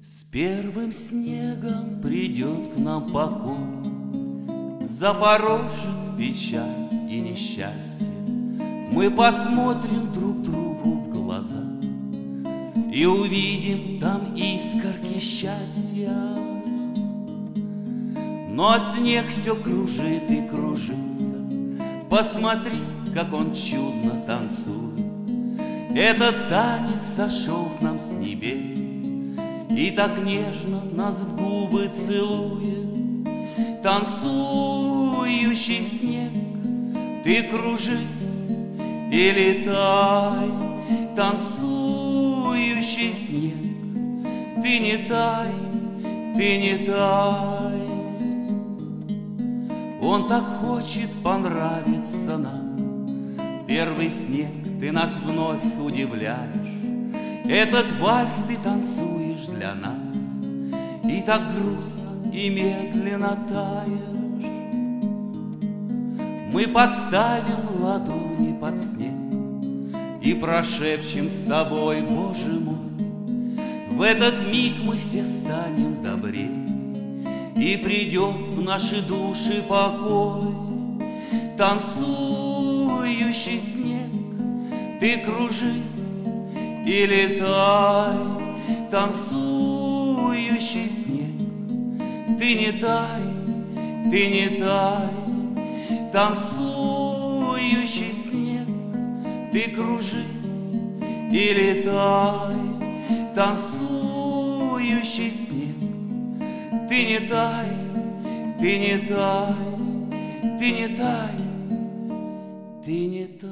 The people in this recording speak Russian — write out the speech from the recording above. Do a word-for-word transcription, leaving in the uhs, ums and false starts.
С первым снегом придет к нам покой, запорошит печаль и несчастье. Мы посмотрим друг другу в глаза и увидим там искорки счастья. Но снег все кружит и кружится, посмотри, как он чудно танцует. Этот танец сошел к нам с небес и так нежно нас в губы целует. Танцующий снег, ты кружись и летай. Танцующий снег, ты не тай, ты не тай. Он так хочет понравиться нам. Первый снег, ты нас вновь удивляешь. Этот вальс ты танцуешь для нас, и так грустно и медленно таешь. Мы подставим ладони под снег и прошепчем с тобой, Боже мой. В этот миг мы все станем добрее, и придет в наши души покой. Танцующий снег, ты кружись и летай. Танцующий снег, ты не тай, ты не тай. Танцующий снег, ты кружись и летай. Танцующий снег, ты не тай, ты не тай, ты не тай, ты не тай.